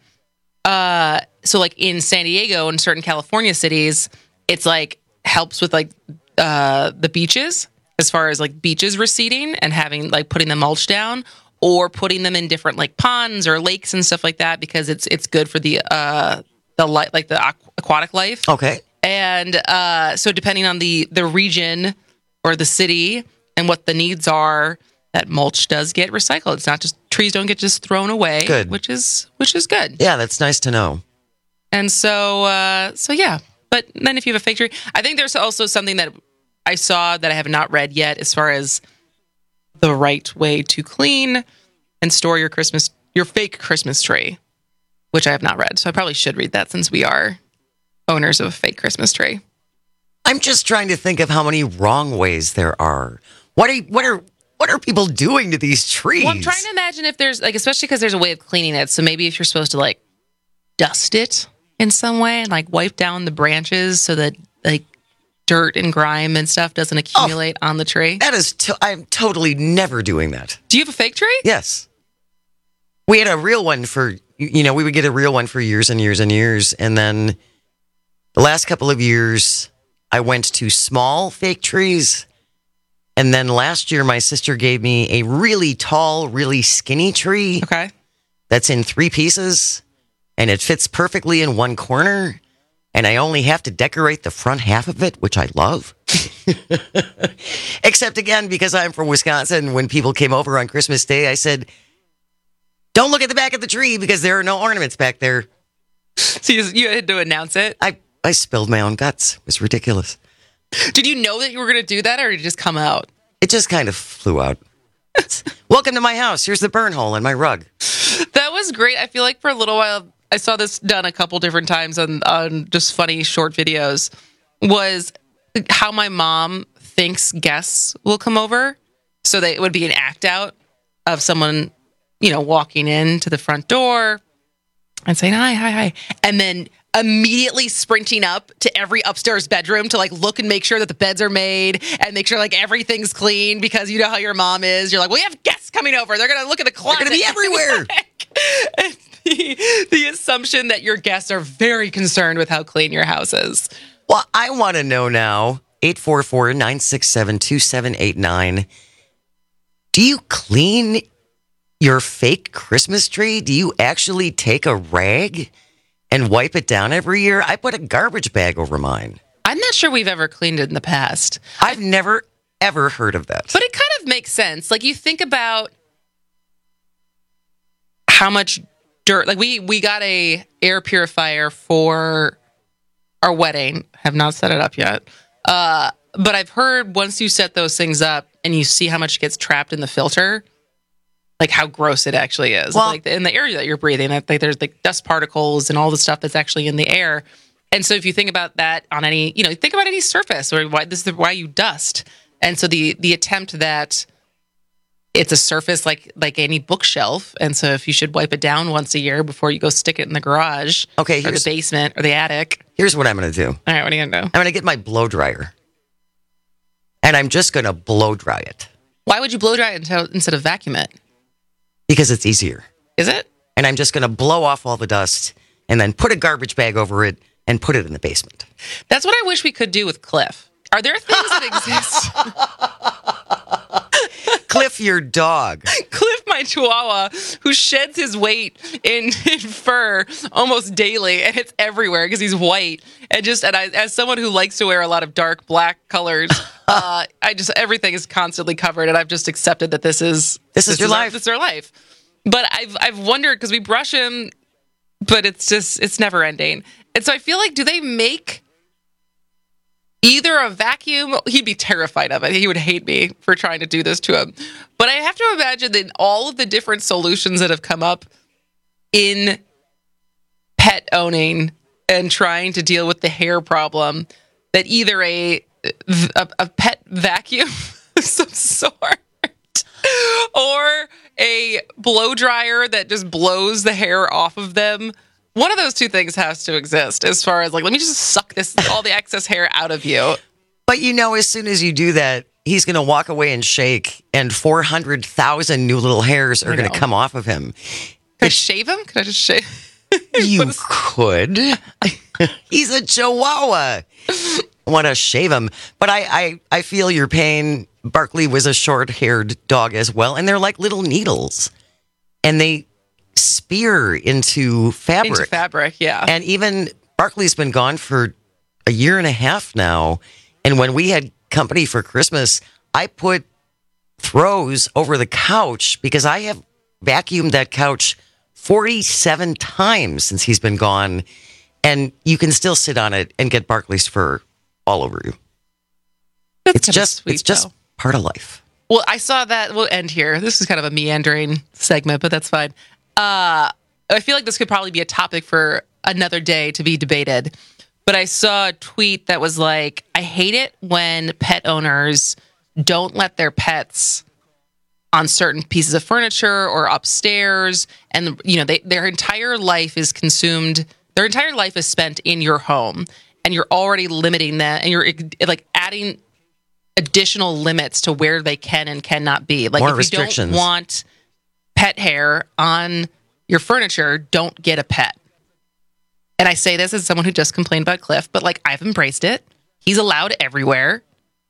so like in San Diego and certain California cities, it's like helps with like the beaches, as far as like beaches receding and having like putting the mulch down or putting them in different like ponds or lakes and stuff like that, because it's good for the aquatic life. Okay. And so depending on the region or the city and what the needs are, that mulch does get recycled. It's not just trees don't get just thrown away. Good. Which is good. Yeah, that's nice to know. And so yeah. But then if you have a fake tree, I think there's also something that I saw that I have not read yet as far as the right way to clean and store your fake Christmas tree, which I have not read. So I probably should read that since we are owners of a fake Christmas tree. I'm just trying to think of how many wrong ways there are. What are people doing to these trees? Well, I'm trying to imagine if there's like, especially because there's a way of cleaning it. So maybe if you're supposed to like dust it in some way and like wipe down the branches so that like dirt and grime and stuff doesn't accumulate on the tree. That is, I'm totally never doing that. Do you have a fake tree? Yes. We had a real one we would get a real one for years and years and years. And then the last couple of years, I went to small fake trees. And then last year, my sister gave me a really tall, really skinny tree. Okay. That's in 3 pieces. And it fits perfectly in one corner. And I only have to decorate the front half of it, which I love. Except again, because I'm from Wisconsin, when people came over on Christmas Day, I said, don't look at the back of the tree because there are no ornaments back there. So you had to announce it? I spilled my own guts. It was ridiculous. Did you know that you were going to do that, or did it just come out? It just kind of flew out. Welcome to my house. Here's the burn hole in my rug. That was great. I feel like for a little while, I saw this done a couple different times on just funny short videos, was how my mom thinks guests will come over. So it would be an act out of someone, walking into the front door and saying, hi. And then immediately sprinting up to every upstairs bedroom to like look and make sure that the beds are made and make sure like everything's clean, because you know how your mom is. You're like, we have guests coming over. They're going to look at the closet. They're going to be everywhere. The assumption that your guests are very concerned with how clean your house is. Well, I want to know now, 844-967-2789. Do you clean your fake Christmas tree? Do you actually take a rag and wipe it down every year? I put a garbage bag over mine. I'm not sure we've ever cleaned it in the past. I've never, ever heard of that. But it kind of makes sense. Like, you think about how much dirt. Like, we got a air purifier for our wedding. Have not set it up yet. But I've heard once you set those things up and you see how much gets trapped in the filter, like how gross it actually is. Well, like in the air that you're breathing, there's like dust particles and all the stuff that's actually in the air. And so if you think about that on any, think about any surface, or this is why you dust. And so the attempt that it's a surface like any bookshelf. And so if you should wipe it down once a year before you go stick it in the garage, or the basement or the attic. Here's what I'm going to do. All right, what are you going to do? I'm going to get my blow dryer. And I'm just going to blow dry it. Why would you blow dry it instead of vacuum it? Because it's easier. Is it? And I'm just going to blow off all the dust and then put a garbage bag over it and put it in the basement. That's what I wish we could do with Cliff. Are there things that exist? Cliff, your dog. Cliff, my chihuahua, who sheds his weight in fur almost daily, and it's everywhere because he's white. And as someone who likes to wear a lot of dark black colors, everything is constantly covered, and I've just accepted that this is your life. This is our life. But I've wondered because we brush him, but it's never ending. And so I feel like, do they make either a vacuum? He'd be terrified of it. He would hate me for trying to do this to him. But I have to imagine that all of the different solutions that have come up in pet owning and trying to deal with the hair problem, that either a pet vacuum of some sort or a blow dryer that just blows the hair off of them. One of those two things has to exist as far as like, let me just suck all the excess hair out of you. But as soon as you do that, he's going to walk away and shake, and 400,000 new little hairs are going to come off of him. Can I shave him? Can I just shave? You could. He's a chihuahua. Want to shave him. But I feel your pain. Barkley was a short-haired dog as well, and they're like little needles. And they spear into fabric. Into fabric, yeah. And even Barkley's been gone for a year and a half now. And when we had company for Christmas, I put throws over the couch because I have vacuumed that couch 47 times since he's been gone. And you can still sit on it and get Barkley's fur all over you. It's just part of life. Well, I saw that. We'll end here. This is kind of a meandering segment, but that's fine. I feel like this could probably be a topic for another day to be debated. But I saw a tweet that was like, I hate it when pet owners don't let their pets on certain pieces of furniture or upstairs. And, their entire life is consumed. Their entire life is spent in your home. And you're already limiting that. And you're like adding additional limits to where they can and cannot be. Like more if restrictions. You don't want pet hair on your furniture, don't get a pet. And I say this as someone who just complained about Cliff, but like I've embraced it. He's allowed everywhere.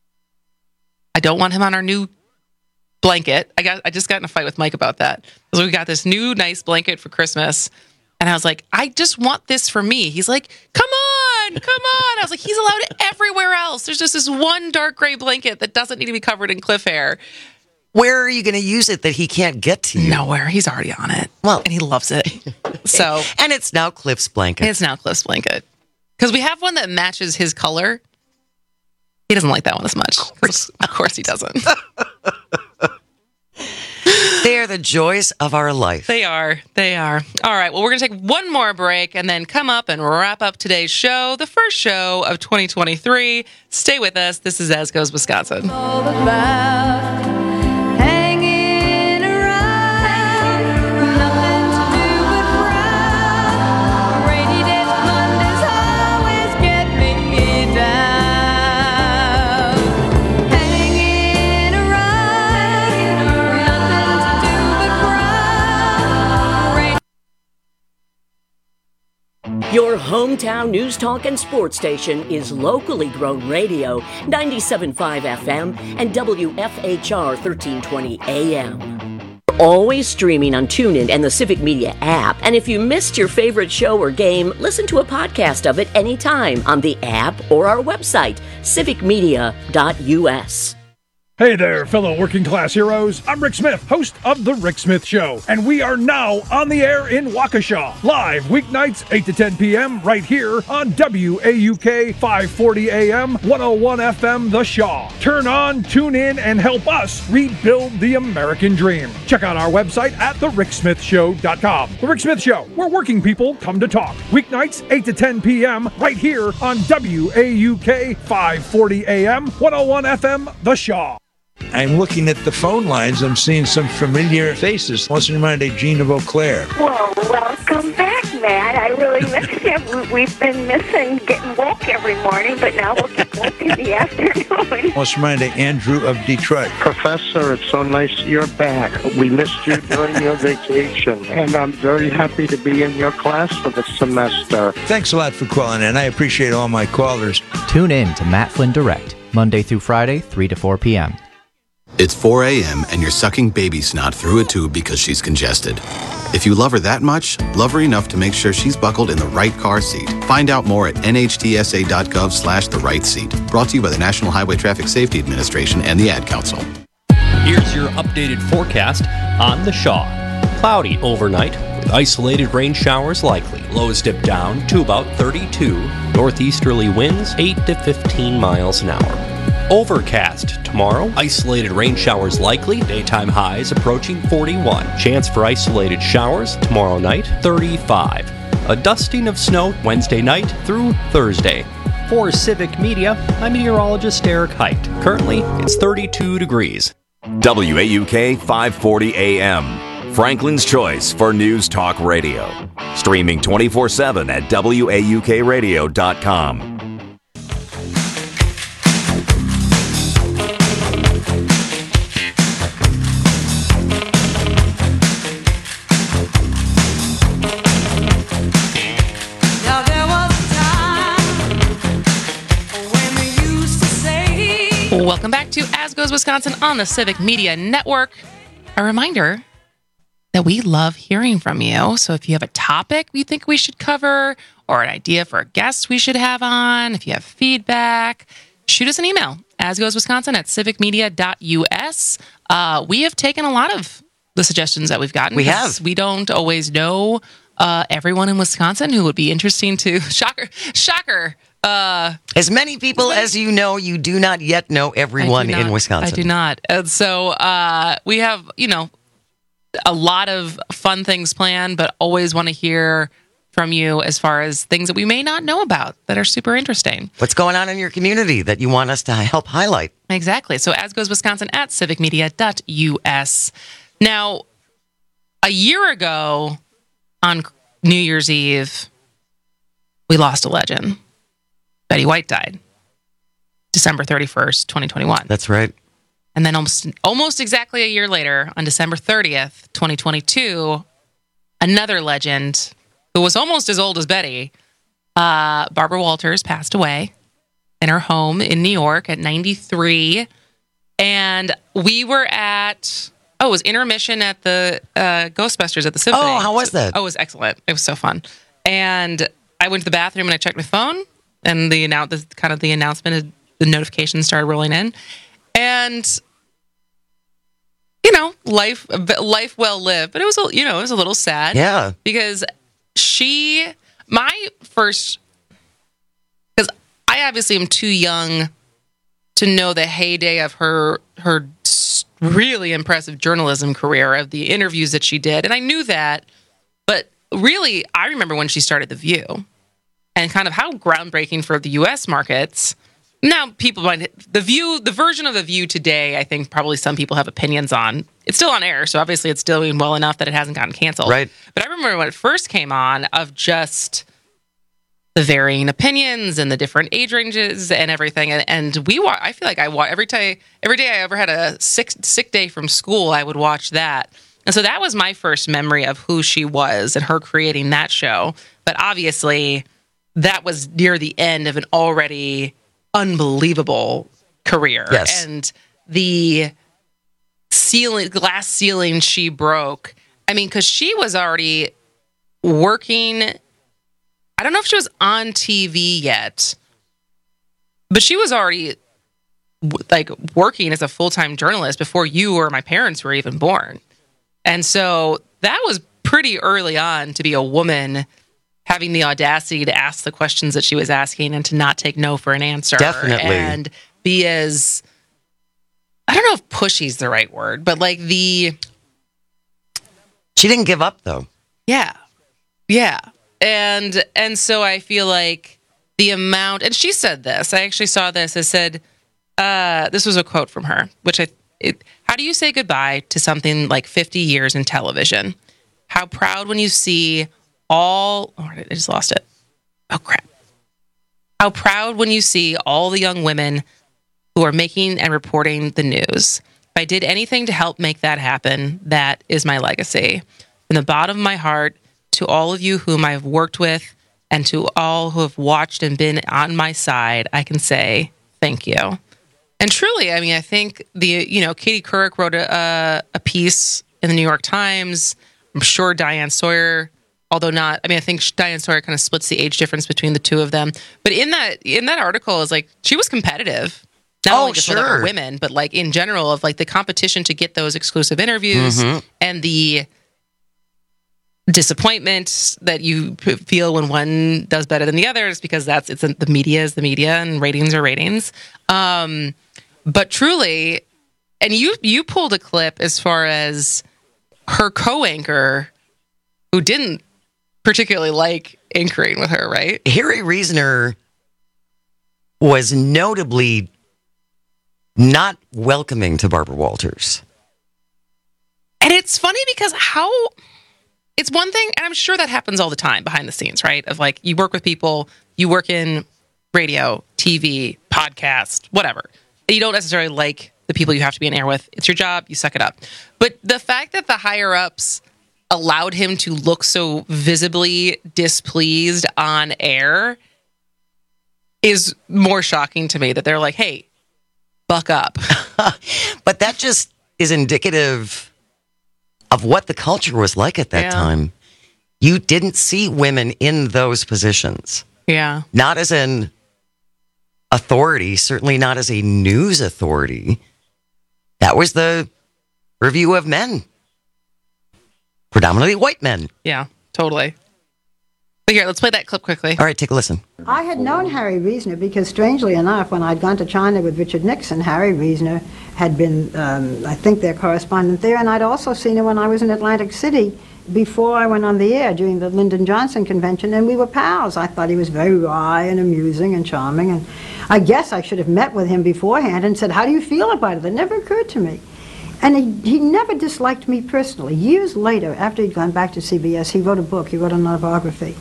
I don't want him on our new blanket. I just got in a fight with Mike about that. Because we got this new nice blanket for Christmas. And I was like, I just want this for me. He's like, come on. I was like, he's allowed everywhere else. There's just this one dark gray blanket that doesn't need to be covered in Cliff hair. Where are you going to use it that he can't get to you? Nowhere. He's already on it. Well, and he loves it. So, and it's now Cliff's blanket. Because we have one that matches his color. He doesn't like that one as much. Of course he doesn't. They are the joys of our life. They are. All right. Well, we're going to take one more break and then come up and wrap up today's show, the first show of 2023. Stay with us. This is As Goes Wisconsin. All about hanging around, nothing to do but frown. Rainy days, Mondays always get me down. Hanging around, nothing to do but frown. Your hometown news, talk, and sports station is locally grown radio, 97.5 FM and WFHR 1320 AM. Always streaming on TuneIn and the Civic Media app. And if you missed your favorite show or game, listen to a podcast of it anytime on the app or our website, civicmedia.us. Hey there, fellow working class heroes. I'm Rick Smith, host of The Rick Smith Show, and we are now on the air in Waukesha, live weeknights 8 to 10 p.m. right here on WAUK 540 AM, 101 FM The Shaw. Turn on, tune in, and help us rebuild the American dream. Check out our website at thericksmithshow.com. The Rick Smith Show, where working people come to talk. Weeknights 8 to 10 p.m. right here on WAUK 540 AM, 101 FM The Shaw. I'm looking at the phone lines. I'm seeing some familiar faces. What's in mind, Gene of Eau Claire? Well, welcome back, Matt. I really miss you. We've been missing getting woke every morning, but now we'll get woke in the afternoon. What's in mind, Andrew of Detroit? Professor, it's so nice you're back. We missed you during your vacation, and I'm very happy to be in your class for the semester. Thanks a lot for calling in. I appreciate all my callers. Tune in to Matt Flynn Direct, Monday through Friday, 3 to 4 p.m. It's 4 a.m. and you're sucking baby snot through a tube because she's congested. If you love her that much, love her enough to make sure she's buckled in the right car seat. Find out more at nhtsa.gov/the right seat. Brought to you by the National Highway Traffic Safety Administration and the Ad Council. Here's your updated forecast on the Shaw. Cloudy overnight with isolated rain showers likely. Lows dip down to about 32. Northeasterly winds 8 to 15 miles an hour. Overcast tomorrow. Isolated rain showers likely. Daytime highs approaching 41. Chance for isolated showers tomorrow night, 35. A dusting of snow Wednesday night through Thursday. For Civic Media, I'm meteorologist Eric Height. Currently, it's 32 degrees. WAUK 540 AM. Franklin's choice for News Talk Radio. Streaming 24/7 at WAUKradio.com. Welcome back to As Goes Wisconsin on the Civic Media Network. A reminder that we love hearing from you. So if you have a topic you think we should cover or an idea for a guest we should have on, if you have feedback, shoot us an email, asgoeswisconsin@civicmedia.us. We have taken a lot of the suggestions that we've gotten. We have. We don't always know everyone in Wisconsin who would be interesting to... Shocker. As many people as you know, you do not yet know everyone in Wisconsin. I do not. And so we have, a lot of fun things planned, but always want to hear from you as far as things that we may not know about that are super interesting. What's going on in your community that you want us to help highlight? Exactly. So as goes Wisconsin at civicmedia.us. Now, a year ago on New Year's Eve, we lost a legend. Betty White died December 31st, 2021. That's right. And then almost exactly a year later, on December 30th, 2022, another legend who was almost as old as Betty, Barbara Walters, passed away in her home in New York at 93. And we were at, it was intermission at the Ghostbusters at the Symphony. Oh, how was that? Oh, it was excellent. It was so fun. And I went to the bathroom and I checked my phone. And the announcement, the notifications started rolling in, and life well lived. But it was a little sad, yeah, because because I obviously am too young to know the heyday of her really impressive journalism career, of the interviews that she did, and I knew that, but really I remember when she started The View. And kind of how groundbreaking for the U.S. markets. Now, people might... The version of The View today, I think probably some people have opinions on. It's still on air, so obviously it's still doing well enough that it hasn't gotten canceled. Right. But I remember when it first came on, of just the varying opinions and the different age ranges and everything. And I feel like every day I ever had a sick day from school, I would watch that. And so that was my first memory of who she was and her creating that show. But obviously... that was near the end of an already unbelievable career. Yes. And the glass ceiling she broke, because she was already working, I don't know if she was on TV yet, but she was already working as a full-time journalist before you or my parents were even born. And so that was pretty early on to be a woman having the audacity to ask the questions that she was asking and to not take no for an answer. Definitely. And be as, I don't know if pushy's the right word, but she didn't give up though. Yeah. Yeah. And so I feel like the amount, and she said this, I actually saw this, it said, this was a quote from her, which how do you say goodbye to something like 50 years in television? How proud when you see I just lost it. Oh, crap. How proud when you see all the young women who are making and reporting the news. If I did anything to help make that happen, that is my legacy. From the bottom of my heart, to all of you whom I've worked with and to all who have watched and been on my side, I can say thank you. And truly, I mean, I think Katie Couric wrote a piece in the New York Times. I'm sure Diane Sawyer, although not, I mean, I think Diane Sawyer kind of splits the age difference between the two of them. But in that article is like, she was competitive. Not only just with other women, but like in general of like the competition to get those exclusive interviews and the disappointment that you feel when one does better than the others, because the media is the media and ratings are ratings. But truly, and you pulled a clip as far as her co-anchor who didn't particularly like anchoring with her, right? Harry Reasoner was notably not welcoming to Barbara Walters. And it's funny because it's one thing, and I'm sure that happens all the time behind the scenes, right? Of like, you work with people, you work in radio, TV, podcast, whatever. And you don't necessarily like the people you have to be in air with. It's your job, you suck it up. But the fact that the higher ups allowed him to look so visibly displeased on air is more shocking to me, that they're like, hey, buck up. But that just is indicative of what the culture was like at that time. You didn't see women in those positions. Yeah. Not as an authority, certainly not as a news authority. That was the review of men. Predominantly white men. Yeah, totally. But here, let's play that clip quickly. All right, take a listen. I had known Harry Reasoner because, strangely enough, when I'd gone to China with Richard Nixon, Harry Reasoner had been, I think, their correspondent there, and I'd also seen him when I was in Atlantic City before I went on the air during the Lyndon Johnson convention, and we were pals. I thought he was very wry and amusing and charming, and I guess I should have met with him beforehand and said, how do you feel about it? That never occurred to me. And he never disliked me personally. Years later, after he'd gone back to CBS, he wrote a book, he wrote an autobiography.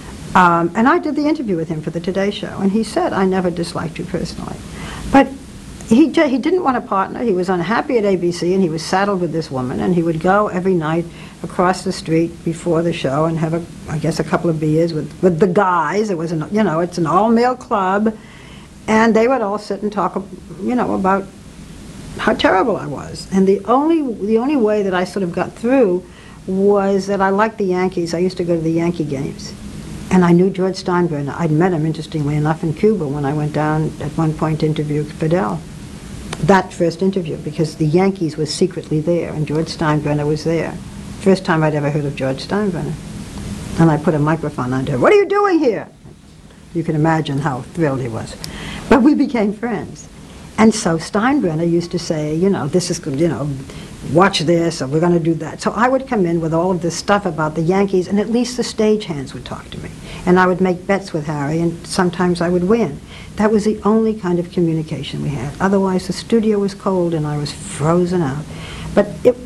And I did the interview with him for the Today Show, and he said, I never disliked you personally. But he didn't want a partner. He was unhappy at ABC, and he was saddled with this woman, and he would go every night across the street before the show and have, a couple of beers with the guys. It was, it's an all-male club, and they would all sit and talk, about how terrible I was. And the only way that I sort of got through was that I liked the Yankees. I used to go to the Yankee games. And I knew George Steinbrenner. I'd met him, interestingly enough, in Cuba when I went down at one point to interview Fidel. That first interview, because the Yankees were secretly there, and George Steinbrenner was there. First time I'd ever heard of George Steinbrenner. And I put a microphone under him. What are you doing here? You can imagine how thrilled he was. But we became friends. And so Steinbrenner used to say, this is, watch this, or we're going to do that. So I would come in with all of this stuff about the Yankees, and at least the stagehands would talk to me. And I would make bets with Harry, and sometimes I would win. That was the only kind of communication we had. Otherwise, the studio was cold, and I was frozen out. But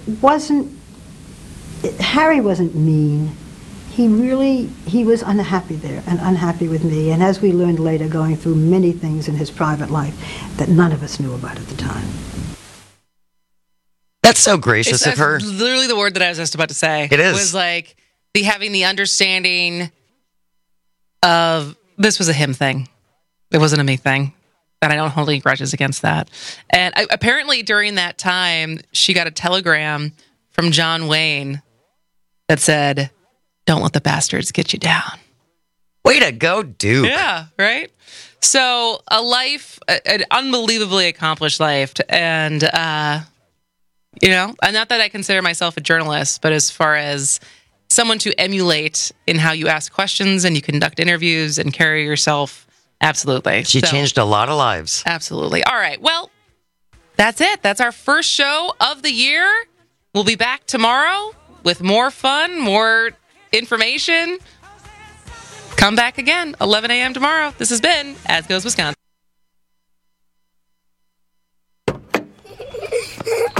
Harry wasn't mean. He was unhappy there, and unhappy with me. And as we learned later, going through many things in his private life that none of us knew about at the time. That's so gracious of her. Literally the word that I was just about to say. It is. Was like having the understanding of this was a him thing. It wasn't a me thing. And I don't hold any grudges against that. And apparently during that time, she got a telegram from John Wayne that said, don't let the bastards get you down. Way to go, Duke. Yeah, right? So a life, an unbelievably accomplished life. And, not that I consider myself a journalist, but as far as someone to emulate in how you ask questions and you conduct interviews and carry yourself, absolutely. She changed a lot of lives. Absolutely. All right. Well, that's it. That's our first show of the year. We'll be back tomorrow with more fun, more information. Come back again, 11 a.m. tomorrow. This has been As Goes Wisconsin.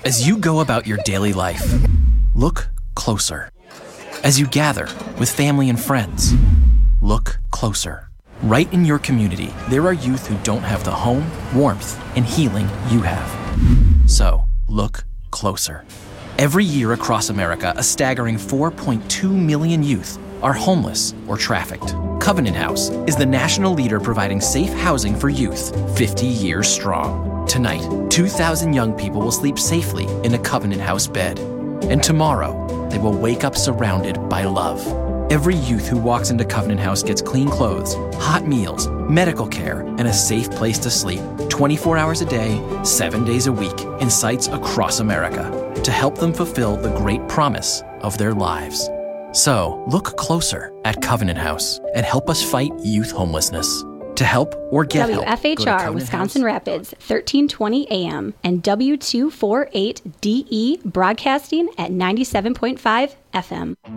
As you go about your daily life, look closer. As you gather with family and friends, look closer. Right in your community, there are youth who don't have the home, warmth, and healing you have. So, look closer. Every year across America, a staggering 4.2 million youth are homeless or trafficked. Covenant House is the national leader providing safe housing for youth, 50 years strong. Tonight, 2,000 young people will sleep safely in a Covenant House bed. And tomorrow, they will wake up surrounded by love. Every youth who walks into Covenant House gets clean clothes, hot meals, medical care, and a safe place to sleep 24 hours a day, 7 days a week in sites across America to help them fulfill the great promise of their lives. So, look closer at Covenant House and help us fight youth homelessness. To help or get help, go to WFHR Wisconsin Rapids, 1320 AM, and W248DE Broadcasting at 97.5 FM.